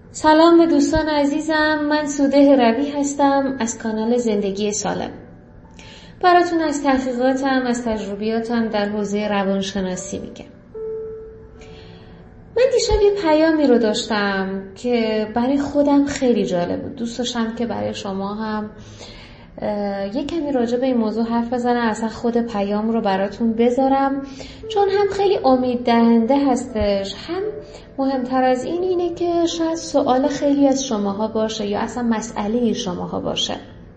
سلام به دوستان عزیزم، من سوده روی هستم از کانال زندگی سالم. براتون از تحقیقاتم، از تجربیاتم در حوزه روانشناسی میگم. من دیشب یه پیامی رو داشتم که برای خودم خیلی جالب بود. دوست داشتم که برای شما هم یه کمی راجع به این موضوع حرف بزنم، اصلا خود پیام رو براتون بذارم، چون هم خیلی امید دهنده هستش، هم مهمتر از اینه که شاید سوال خیلی از شماها باشه یا اصلا مسئله شماها باشه.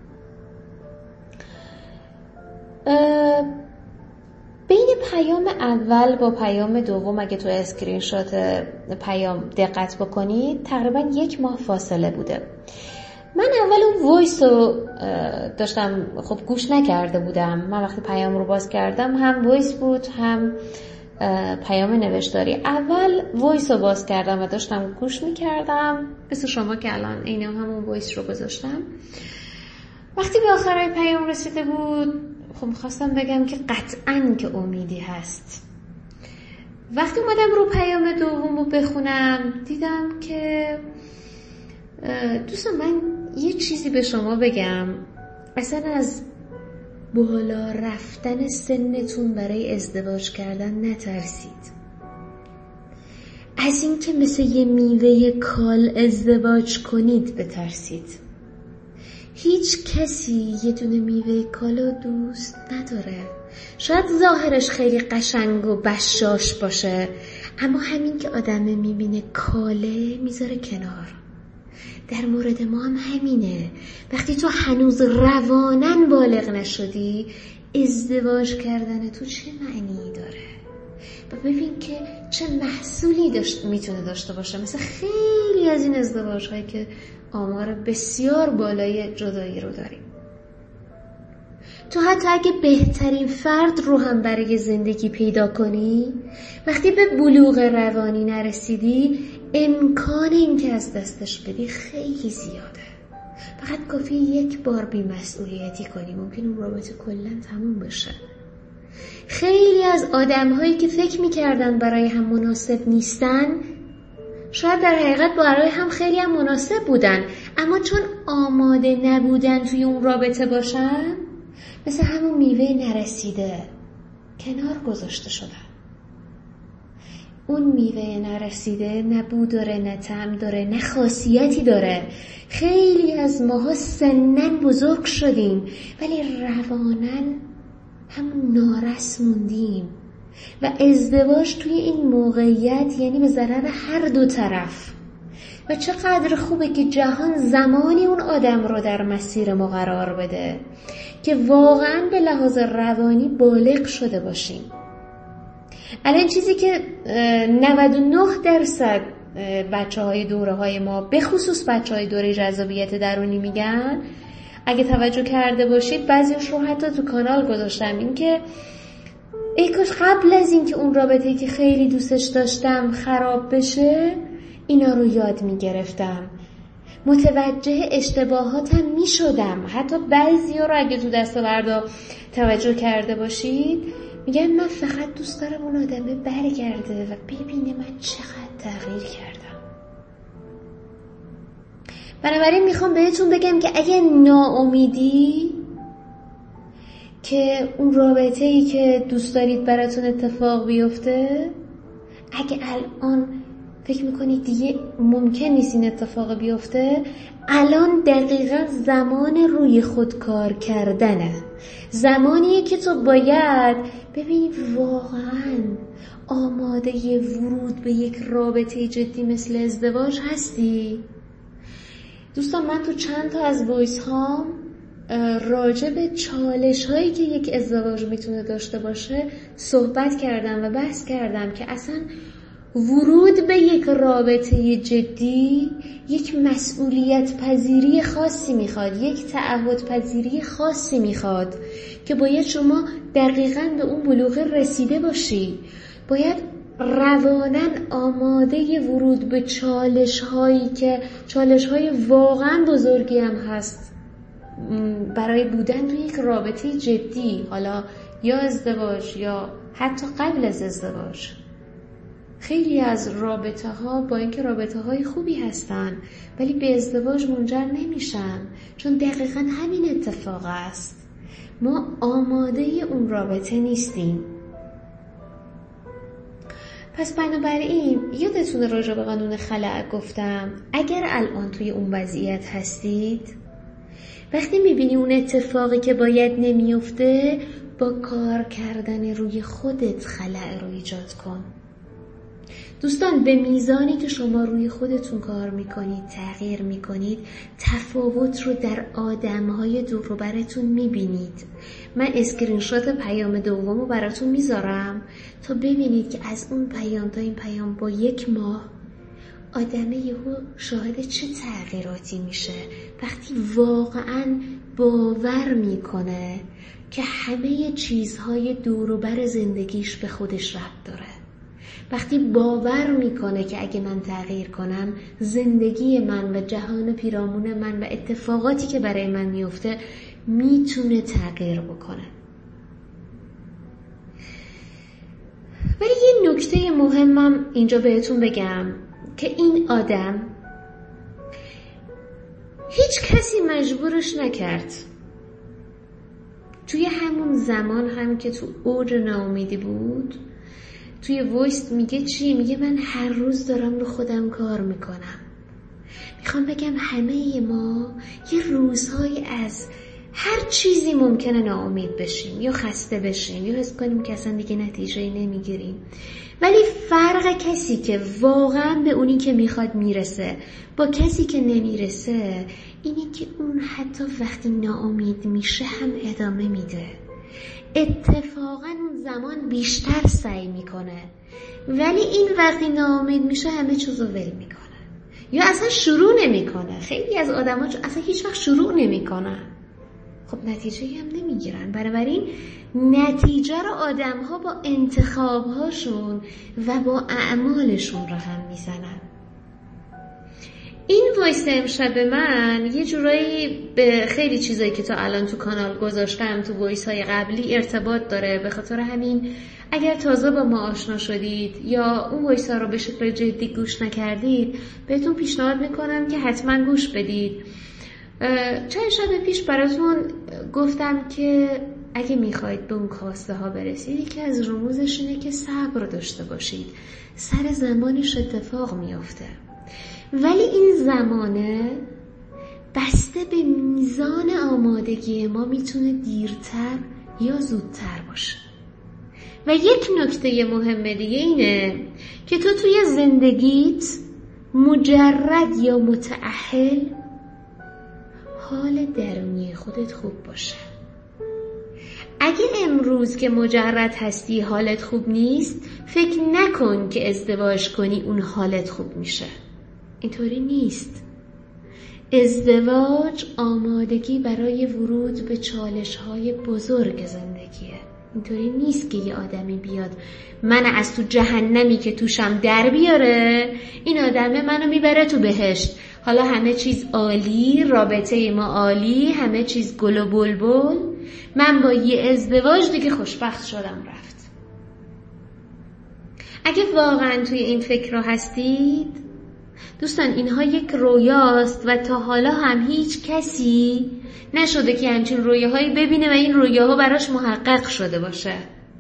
بین پیام اول با پیام دوم اگه تو اسکرین شات پیام دقت بکنید تقریبا 1 ماه فاصله بوده. من اول اون وایس رو داشتم گوش نکرده بودم. من وقتی پیام رو باز کردم هم وایس بود هم پیام نوشتاری. اول وایس رو باز کردم و داشتم گوش میکردم، مثل شما که الان اینه همون وایس رو گذاشتم. وقتی به آخرای پیام رسیده بود میخواستم بگم که قطعاً که امیدی هست. وقتی اومدم رو پیام دوم رو بخونم دیدم که دوستان من یه چیزی به شما بگم، اصلا از بالا رفتن سنتون برای ازدواج کردن نترسید. از این که مثل یه میوه کال ازدواج کنید بترسید. هیچ کسی یه دونه میوه کالو دوست نداره. شاید ظاهرش خیلی قشنگ و بشاش باشه، اما همین که آدم میبینه کاله میذاره کنار. در مورد ما هم همینه. وقتی تو هنوز روانن بالغ نشدی، ازدواج کردن تو چه معنی داره؟ و ببین که چه محصولی میتونه داشته باشه. مثل خیلی از این ازدواج هایی که آمار بسیار بالای جدایی رو داریم. تو حتی اگه بهترین فرد رو هم برای زندگی پیدا کنی، وقتی به بلوغ روانی نرسیدی امکان این که از دستش بدی خیلی زیاده. فقط کافی 1 بار بی‌مسئولیتی کنی، ممکن اون رابطه کلاً تموم بشه. خیلی از آدم‌هایی که فکر می‌کردن برای هم مناسب نیستن، شاید در حقیقت برای هم خیلی هم مناسب بودن، اما چون آماده نبودن توی اون رابطه باشن، مثل همون میوه نرسیده کنار گذاشته شدن. اون میوه نرسیده نه بو داره، نه طعم داره، نه خاصیتی داره. خیلی از ماها سنن بزرگ شدیم ولی روانن همون نارس موندیم و ازدواج توی این موقعیت یعنی به ضرر هر دو طرف. و چقدر خوبه که جهان زمانی اون آدم رو در مسیر ما قرار بده که واقعا به لحاظ روانی بالغ شده باشیم. الان چیزی که 99% بچه‌های دوره‌های ما، به خصوص بچه‌های دوره جذابیت درونی میگن، اگه توجه کرده باشید بعضیش رو حتی تو کانال گذاشتم، این که ای کاش قبل از این که اون رابطه‌ای که خیلی دوستش داشتم خراب بشه اینا رو یاد میگرفتم، متوجه اشتباهاتم میشدم. حتی بعضیا رو اگه تو دستاوردا توجه کرده باشید میگن من فقط دوست دارم اون آدمه برگرده و ببینه من چقدر تغییر کردم. بنابراین میخوام بهتون بگم که اگه ناامیدی که اون رابطه‌ای که دوست دارید براتون اتفاق بیفته، اگه الان فکر میکنید دیگه ممکن نیست این اتفاق بیفته، الان دقیقا زمان روی خود کار کردنه. زمانیه که تو باید ببینی واقعا آماده ورود به یک رابطه جدی مثل ازدواج هستی. دوستان من تو چند تا از وایس هام راجع به چالش هایی که یک ازدواج میتونه داشته باشه صحبت کردم و بحث کردم که اصلا ورود به یک رابطه جدی یک مسئولیت پذیری خاصی میخواد، یک تعهد پذیری خاصی میخواد که باید شما دقیقاً به اون بلوغ رسیده باشی. باید رواناً آماده ورود به چالش های واقعاً بزرگی هم هست برای بودن توی یک رابطه جدی، حالا یا ازدواج یا حتی قبل از ازدواج. خیلی از رابطه ها با اینکه رابطه های خوبی هستن ولی به ازدواج منجر نمیشن، چون دقیقاً همین اتفاق است. ما آماده اون رابطه نیستیم. پس بنابراین یادتونه راجع به قانون خلأ گفتم اگر الان توی اون وضعیت هستید، وقتی میبینی اون اتفاقی که باید نمیفته، با کار کردن روی خودت خلأ رو ایجاد کن. دوستان، به میزانی که شما روی خودتون کار میکنید، تغییر میکنید، تفاوت رو در آدمهای دور و براتون میبینید. من اسکرین شات پیام دومو براتون میذارم تا ببینید که از اون پیام تا این پیام با 1 ماه آدم یهو شاهد چه تغییراتی میشه وقتی واقعاً باور میکنه که همه چیزهای دور و بر زندگیش به خودش ربط داره. وقتی باور میکنه که اگه من تغییر کنم زندگی من و جهان پیرامون من و اتفاقاتی که برای من میفته میتونه تغییر بکنه. ولی یه نکته مهمم اینجا بهتون بگم که این آدم هیچ کسی مجبورش نکرد. توی همون زمان هم که تو اوج ناامیدی بود، توی وایس میگه چی؟ میگه من هر روز دارم رو خودم کار میکنم. میخوام بگم همه ما یه روزهایی از هر چیزی ممکنه ناامید بشیم یا خسته بشیم یا حس کنیم که اصلا دیگه نتیجه‌ای نمیگیریم، ولی فرق کسی که واقعا به اونی که میخواد میرسه با کسی که نمیرسه اینی که اون حتی وقتی ناامید میشه هم ادامه میده. اتفاقا اون زمان بیشتر سعی میکنه، ولی این وقتی ناامید میشه همه چیزو ول میکنه یا اصلا شروع نمیکنه. خیلی از آدما اصلا هیچ وقت شروع نمیکنن، خب نتیجه‌ای هم نمیگیرن. بنابراین نتیجه رو آدم‌ها با انتخاب‌هاشون و با اعمالشون رقم میزنن. این وایس امشب من یه جورایی به خیلی چیزایی که تا الان تو کانال گذاشتم تو وایس های قبلی ارتباط داره. به خاطر همین اگر تازه با ما آشنا شدید یا اون وایس ها رو به شکل جدی گوش نکردید، بهتون پیشنهاد میکنم که حتما گوش بدید. چند شب پیش براتون گفتم که اگه میخواید به اون خواسته ها برسید، یکی از رموزش اینه که صبر داشته باشید. سر زمانش اتفاق میافته، ولی این زمانه بسته به میزان آمادگی ما میتونه دیرتر یا زودتر باشه. و یک نکته مهم دیگه اینه که تو توی زندگیت مجرد یا متأهل حال درونی خودت خوب باشه. اگه امروز که مجرد هستی حالت خوب نیست، فکر نکن که ازدواج کنی اون حالت خوب میشه. اینطوری نیست. ازدواج آمادگی برای ورود به چالش‌های بزرگ زندگیه. اینطوری نیست که یه آدمی بیاد من از تو جهنمی که توشم در بیاره، این آدمه منو میبره تو بهشت. حالا همه چیز عالی، رابطه ما عالی، همه چیز گل و بلبل، من با یه ازدواج دیگه خوشبخت شدم رفت. اگه واقعا توی این فکر رو هستید دوستان، اینها یک رویاست و تا حالا هم هیچ کسی نشده که همچین رویاهایی ببینه و این رویاها براش محقق شده باشه.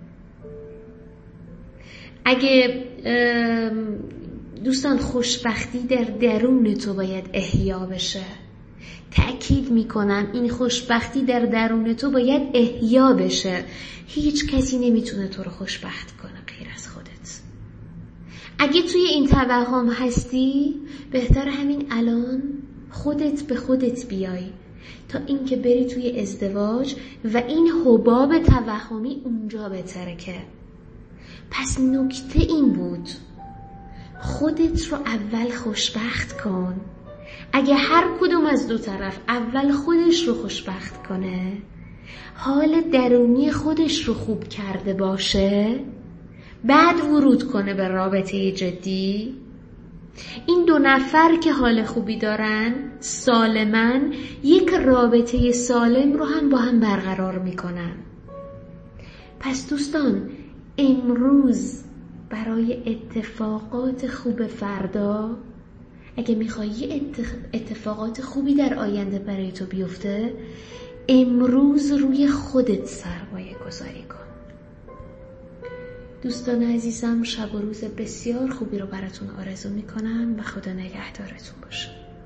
اگه دوستان خوشبختی در درون تو باید احیا بشه. تأکید میکنم این خوشبختی در درون تو باید احیا بشه. هیچ کسی نمیتونه تو رو خوشبخت کنه غیر از خودت. اگه توی این توهم هستی، بهتر همین الان خودت به خودت بیای تا اینکه بری توی ازدواج و این حباب توهمی اونجا بترکه. پس نکته این بود، خودت رو اول خوشبخت کن. اگه هر کدوم از دو طرف اول خودش رو خوشبخت کنه، حال درونی خودش رو خوب کرده باشه، بعد ورود کنه به رابطه جدی، این دو نفر که حال خوبی دارن سالمن یک رابطه سالم رو هم با هم برقرار میکنن. پس دوستان، امروز برای اتفاقات خوب فردا، اگه میخوایی اتفاقات خوبی در آینده برای تو بیفته، امروز روی خودت سرمایه گذاری کن. دوستان عزیزم، شب و روز بسیار خوبی رو براتون آرزو میکنم و خدا نگهدارتون باشه.